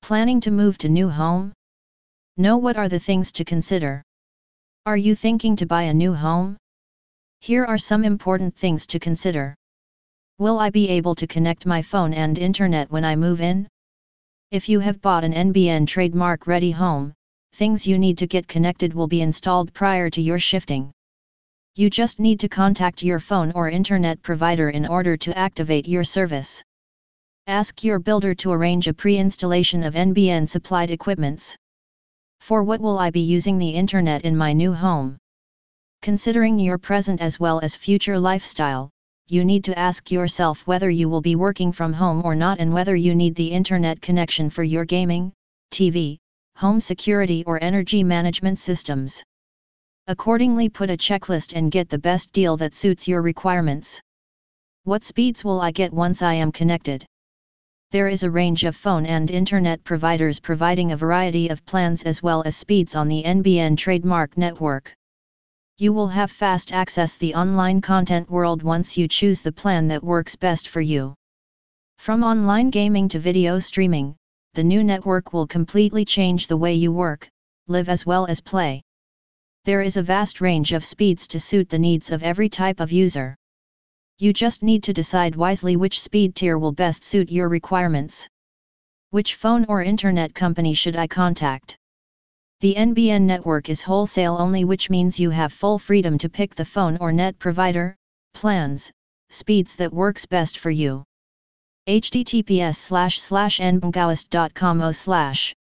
Planning to move to new home? Know what are the things to consider. Are you thinking to buy a new home? Here are some important things to consider. Will I be able to connect my phone and internet when I move in? If you have bought an NBN trademark ready home, things you need to get connected will be installed prior to your shifting. You just need to contact your phone or internet provider in order to activate your service. Ask your builder to arrange a pre-installation of NBN supplied equipments. For what will I be using the internet in my new home? Considering your present as well as future lifestyle, you need to ask yourself whether you will be working from home or not and whether you need the internet connection for your gaming, TV, home security or energy management systems. Accordingly, put a checklist and get the best deal that suits your requirements. What speeds will I get once I am connected? There is a range of phone and internet providers providing a variety of plans as well as speeds on the NBN trademark network. You will have fast access to the online content world once you choose the plan that works best for you. From online gaming to video streaming, the new network will completely change the way you work, live as well as play. There is a vast range of speeds to suit the needs of every type of user. You just need to decide wisely which speed tier will best suit your requirements. Which phone or internet company should I contact? The NBN network is wholesale only, which means you have full freedom to pick the phone or net provider, plans, speeds that works best for you. https://nbngawest.com/